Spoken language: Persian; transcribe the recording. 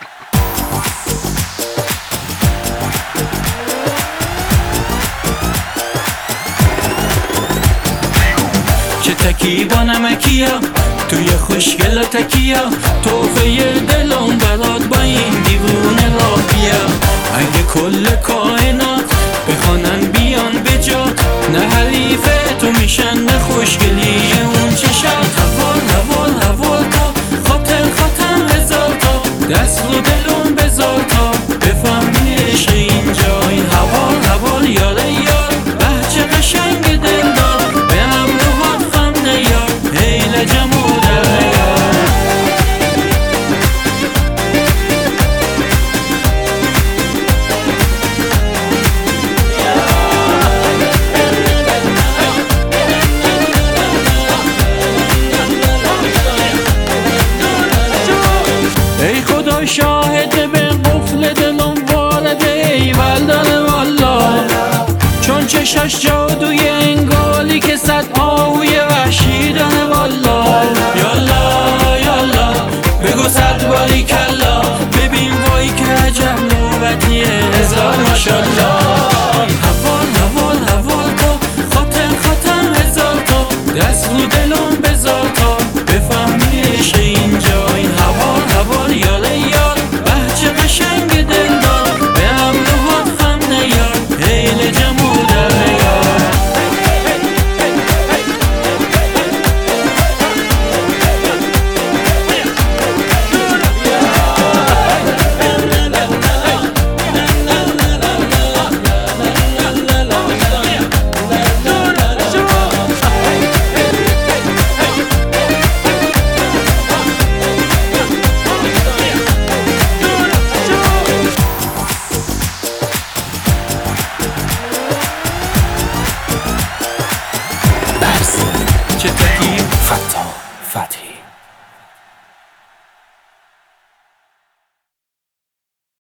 چه تکی با نمکیا توی خوشگل تکیا، توفه دلم برات با این دیوونه راه بیا. اگه کل کائنات بخوانن بیان به جات، نه حریفه تو میشن نه خوشگلی اون چشات. هوال هوال هوال تا خاطر خاطر هزار تا، دست رو دلم بذار تا بفهمی عشق اینجا. این هوال هوال یاره یار، بچه قشنگ دلدار، به همراهات خم نیار ای لجمو در یار. ای خدا شاهده به قفل دلم وارده ایول داره والا، چون چشش جادوی انگالی که صد آهوی وحشی داره والا. یالا یالا بگو صد باری کلا، ببین وای که عجب نوبتیه هزار ماشالله. هوال هوال هوال تا خاطر خاطر هزار تا، دست رو دلم بذار تا بفهمی عشق اینجا. این هوال هوال یاره یار، بچه قشنگ دلدار، به همراهات خم نیار ای لجمو در یار. چه تکی فتا فتحی